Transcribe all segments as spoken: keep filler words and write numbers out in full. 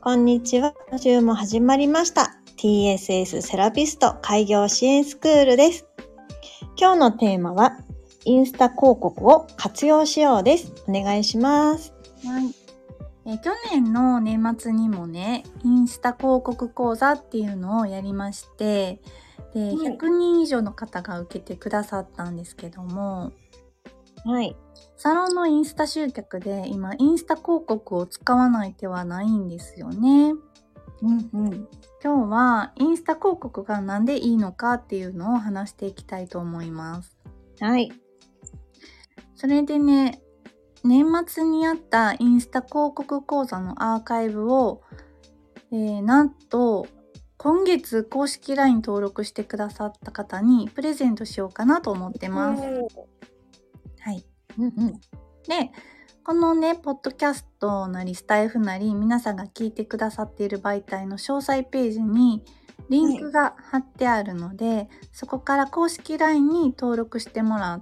こんにちは。今週も始まりました。ティーエスエス セラピスト開業支援スクールです。今日のテーマは、インスタ広告を活用しようです。お願いします。 はい。えー去年の年末にもね、インスタ広告講座っていうのをやりまして、で、 いひゃくにん以上の方が受けてくださったんですけども、 はい。 サロンのインスタ集客で今、インスタ広告を使わない手はないんですよね。 うんうん。 今日はインスタ広告がなんでいいのかっていうのを話していきたいと思います。 はい。 それでね、年末にあったインスタ広告講座のアーカイブを、えーなんと今月公式 ライン 登録してくださった方にプレゼントしようかなと思ってます。はい。 うんうん。 で、このね、ポッドキャストなりスタイフなり皆さんが聞いてくださっている媒体の詳細ページにリンクが貼ってあるので、そこから公式 ライン に登録してもらって、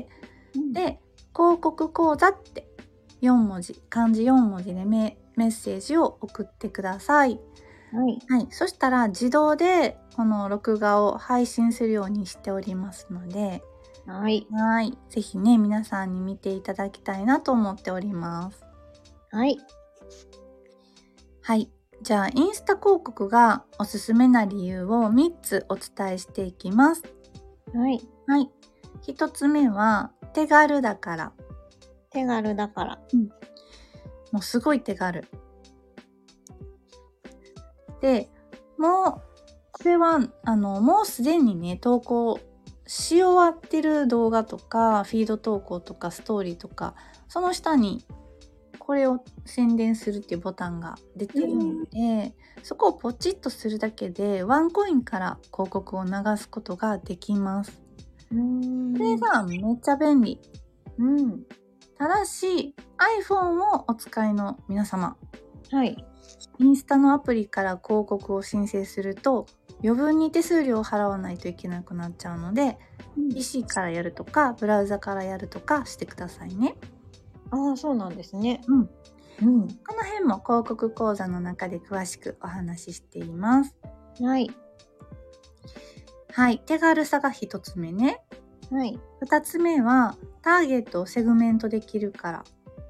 で、広告講座ってよん文字、漢字よん文字でメメッセージを送ってください。 はい。 はい。そしたら自動でこの録画を配信するようにしておりますので、 はい。 はい。ぜひね、皆さんに見ていただきたいなと思っております。 はい。 はい。じゃあ、インスタ広告がおすすめな理由をみっつお伝えしていきます。 はい。 はい。ひとつめは、手軽だから。 手軽だから。 もうすごい手軽。で、もう、これは、あの、もうすでにね、投稿し終わってる動画とか、フィード投稿とか、ストーリーとか、その下に、これを宣伝するっていうボタンが出てるので、そこをポチッとするだけで、ワンコインから広告を流すことができます。 うーん。 これがめっちゃ便利。 うん。 ただし、iPhone をお使いの皆様、 はい。 インスタのアプリから広告を申請すると余分に手数料を払わないといけなくなっちゃうので、ピーシー からやるとかブラウザからやるとかしてくださいね。 ああ、そうなんですね。 うん。 うん。 この辺も広告講座の中で詳しくお話ししています。 はい。 はい。手軽さが一つ目ね。 はい。 二つ目はターゲットをセグメントできるから。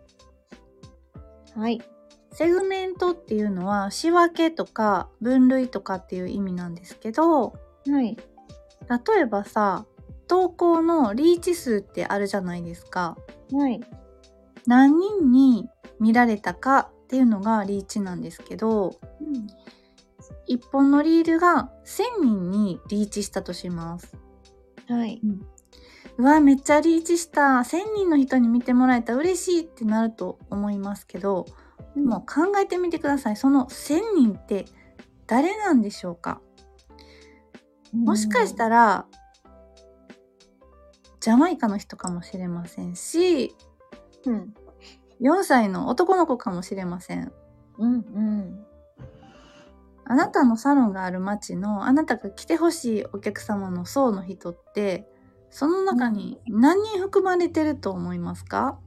はい。 セグメントっていうのは仕分けとか分類とかっていう意味なんですけど、 はい。 例えばさ、投稿のリーチ数ってあるじゃないですか。 はい。 何人に見られたかっていうのがリーチなんですけど、 うん。 一本のリールがせんにんにリーチしたとします。 はい。 うわ、めっちゃリーチした。せんにんの人に見てもらえた。嬉しいってなると思いますけど、もう考えてみてください。そのせんにんって誰なんでしょうか？もしかしたら、ジャマイカの人かもしれませんし、 うん。 よんさいの男の子かもしれません。 うんうん。 あなたのサロンがある街のあなたが来てほしいお客様の層の人って、その中に何人含まれてると思いますか？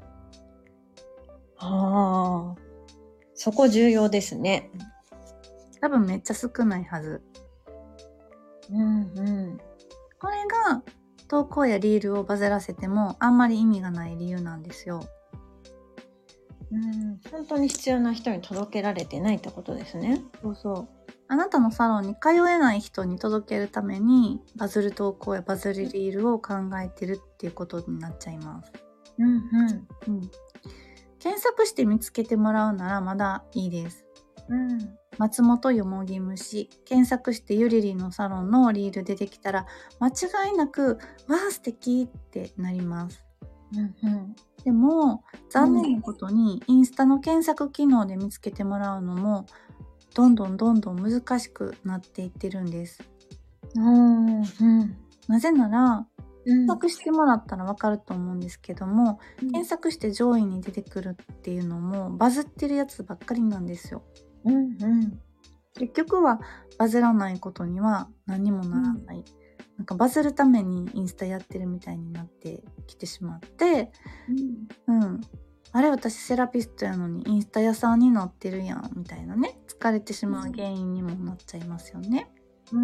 ああ。そこ重要ですね。 多分めっちゃ少ないはず。 うんうん。 これが投稿やリールをバズらせてもあんまり意味がない理由なんですよ。 うん、本当に必要な人に届けられてないってことですね。 そうそう。あなたのサロンに通えない人に届けるためにバズる投稿やバズるリールを考えてるっていうことになっちゃいます。 うんうん。 うん。検索して見つけてもらうならまだいいです。 うん。 松本よもぎ虫検索してゆりりんのサロンのリール出てきたら間違いなくわー素敵ってなります。 うんうん。 でも残念なことにインスタの検索機能で見つけてもらうのもどんどんどんどん難しくなっていってるんです。 うんうん。 なぜならうん検索してもらったらわかると思うんですけども、検索して上位に出てくるっていうのもバズってるやつばっかりなんですよ。 うんうん。 結局はバズらないことには何もならない、うん、なんかバズるためにインスタやってるみたいになってきてしまって、うん、うん、 あれ私セラピストやのにインスタ屋さんになってるやんみたいなね、疲れてしまう原因にもなっちゃいますよね。 うん、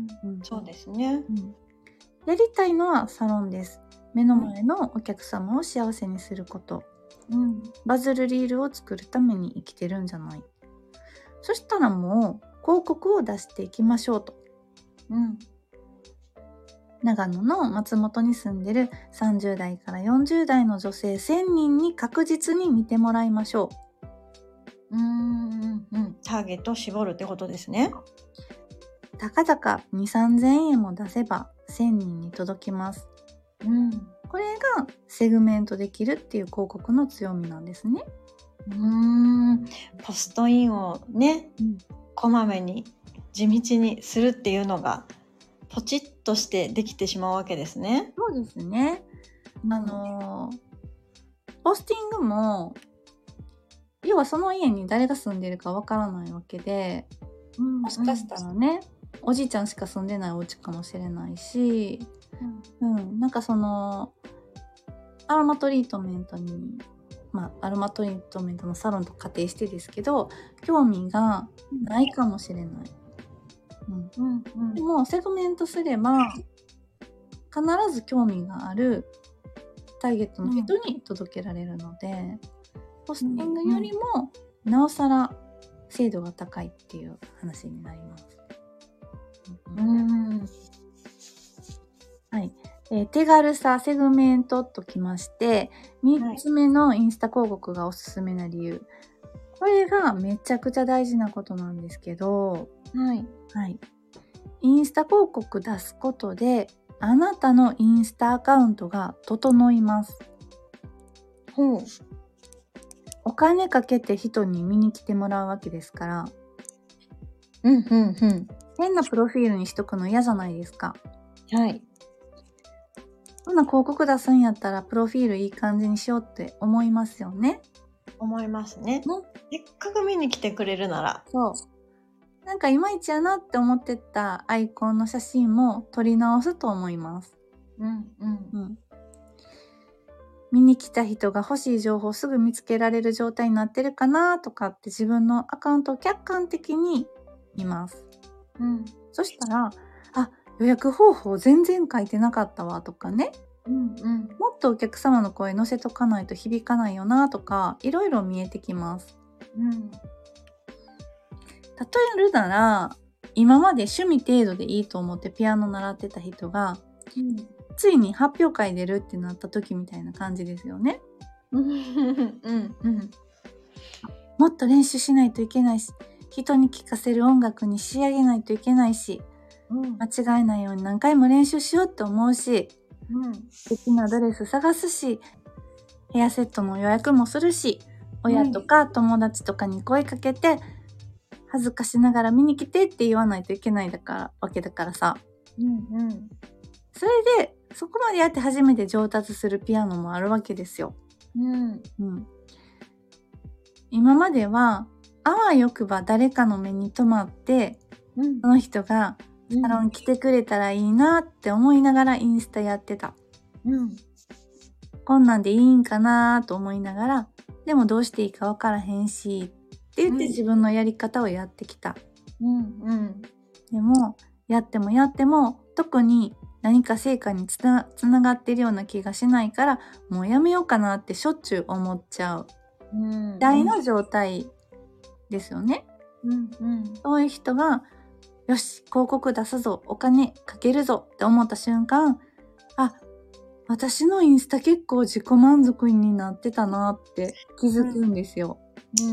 うん、 そうですね。 うん、やりたいのはサロンです。目の前のお客様を幸せにすること、うん、バズるリールを作るために生きてるんじゃない。そしたらもう広告を出していきましょうと。うん、長野の松本に住んでるさんじゅう代からよんじゅう代の女性せんにんに確実に見てもらいましょう。うーん、うん、ターゲットを絞るってことですね。 たかだかにせんさんぜんえんも出せばせんにんに届きます。うん、これがセグメントできるっていう広告の強みなんですね。 うーん、ポストインをね、うん、こまめに地道にするっていうのがポチッとしてできてしまうわけですね。 そうですね。あのポスティングも要はその家に誰が住んでるかわからないわけで、うん、もしかしたらね、うん、おじいちゃんしか住んでないお家かもしれないし、うんうん、なんかそのアロマトリートメントにまあアロマトリートメントのサロンと仮定してですけど興味がないかもしれない。うんうんうん、でもセグメントすれば必ず興味があるターゲットの人に届けられるので、うん、ポスティングよりもなおさら精度が高いっていう話になります。うん、はい、えー、手軽さ、セグメントときましてみっつめのインスタ広告がおすすめな理由、これがめちゃくちゃ大事なことなんですけど、はいはい、インスタ広告出すことであなたのインスタアカウントが整います。ほう。お金かけて人に見に来てもらうわけですから、うんうんうん、変なプロフィールにしとくの嫌じゃないですか。はい。そんな広告出すんやったらプロフィールいい感じにしようって思いますよね。 思いますね。せっかく見に来てくれるなら。 そう。なんかいまいちやなって思ってたアイコンの写真も撮り直すと思います。うんうんうん。見に来た人が欲しい情報をすぐ見つけられる状態になってるかなとかって自分のアカウントを客観的に見ます。うん。そしたら、あ、予約方法全然書いてなかったわとかね。うんうん。もっとお客様の声載せとかないと響かないよなとか、いろいろ見えてきます。うん。例えるなら、今まで趣味程度でいいと思ってピアノ習ってた人が、うん、ついに発表会出るってなった時みたいな感じですよね。うんうんうん。もっと練習しないといけないし、人に聴かせる音楽に仕上げないといけないし、うん、間違えないように何回も練習しようって思うし、うん、素敵なドレス探すし、ヘアセットの予約もするし、親とか友達とかに声かけて、恥ずかしながら見に来てって言わないといけないだからわけだからさ。うんうん。それでそこまでやって初めて上達するピアノもあるわけですよ。うんうん。今まではあわよくば誰かの目に留まって、うん、その人がサロン来てくれたらいいなって思いながらインスタやってた。うん。こんなんでいいんかなと思いながら、でもどうしていいかわからへんし。って言って自分のやり方をやってきた。うんうん。でも、やってもやっても、特に何か成果につな、つながってるような気がしないから、もうやめようかなってしょっちゅう思っちゃう。うん。大の状態ですよね。うんうん。そういう人が、よし、広告出すぞ、お金かけるぞって思った瞬間、あ、私のインスタ結構自己満足になってたなって気づくんですよ。うん。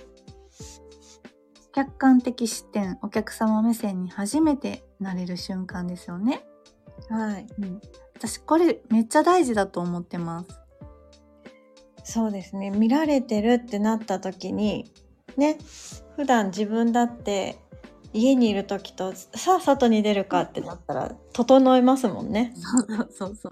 客観的視点、お客様目線に初めてなれる瞬間ですよね。はい。うん、私これめっちゃ大事だと思ってます。 そうですね。見られてるってなった時に、ね、普段自分だって家にいる時とさあ外に出るかってなったら整いますもんね。 そうそうそうそう。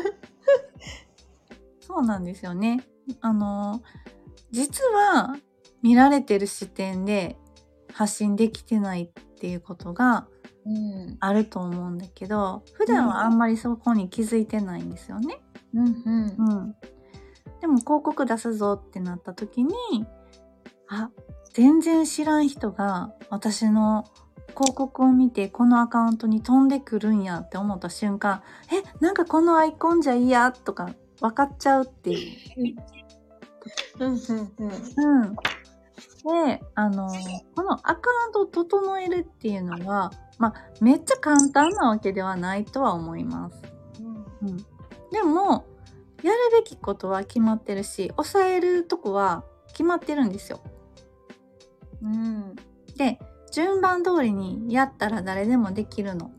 そうなんですよね。あの実は見られてる視点で発信できてないっていうことがあると思うんだけど、うん、普段はあんまりそこに気づいてないんですよね。うんうんうん、 でも広告出すぞってなった時に、あ、全然知らん人が私の広告を見てこのアカウントに飛んでくるんやって思った瞬間、え、なんかこのアイコンじゃ嫌とか分かっちゃうっていう。 うんうんうん。 うん。で、あの、このアカウントを整えるっていうのは、まあ、めっちゃ簡単なわけではないとは思います。うん。でも、やるべきことは決まってるし、抑えるとこは決まってるんですよ。 うん。 で、順番通りにやったら誰でもできるの。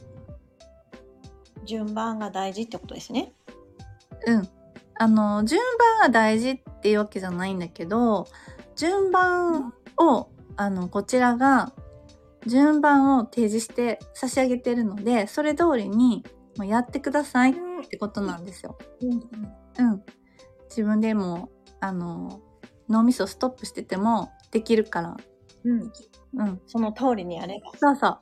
順番が大事ってことですね。 うん。あの、順番が大事っていうわけじゃないんだけど、順番を、あの、こちらが、順番を提示して差し上げてるので、それ通りにもうやってくださいってことなんですよ。 うんうん。 うん。自分でも、あの、脳みそストップしててもできるから。 うん。 うん。 その通りにやれば。 そうそう。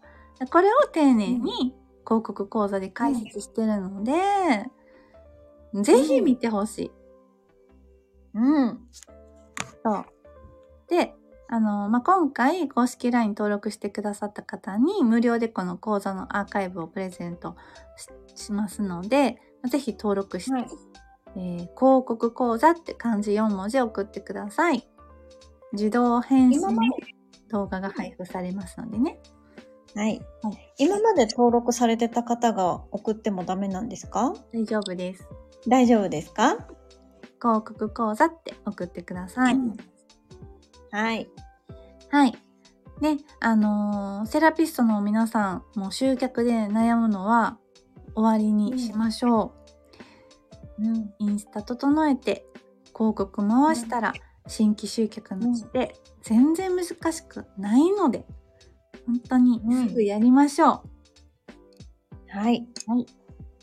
これを丁寧に広告講座で解説してるので、うん、ぜひ見てほしい。 うん。 そう。で、あの、まあ、今回公式 ライン 登録してくださった方に無料でこの講座のアーカイブをプレゼント し, しますので、ぜひ登録して、はい、えー、広告講座って漢字よん文字送ってください。自動返信で動画が配布されますのでね。 はい。はい、今まで登録されてた方が送ってもダメなんですか？ 大丈夫です。 大丈夫ですか？ 広告講座って送ってください。うん、 はい。 はい。ね、あのー、セラピストの皆さんも集客で悩むのは終わりにしましょう。うん、インスタ整えて広告回したら新規集客のって全然難しくないので、本当にすぐやりましょう。 うん、はい。はい。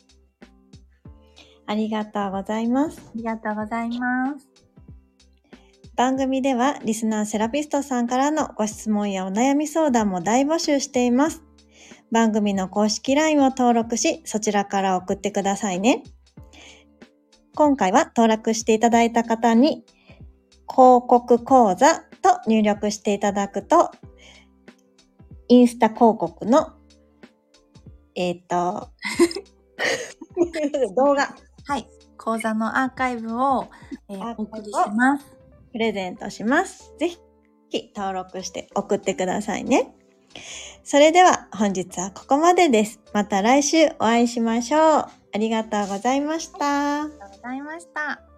ありがとうございます。 ありがとうございます。 番組ではリスナーセラピストさんからのご質問やお悩み相談も大募集しています。番組の公式 ライン を登録し、そちらから送ってくださいね。今回は登録していただいた方に広告講座と入力していただくと、インスタ広告のえっと動画、 はい、講座のアーカイブを、えー、お送りします。 プレゼントします。ぜひ登録して送ってくださいね。それでは本日はここまでです。また来週お会いしましょう。ありがとうございました。 ありがとうございました。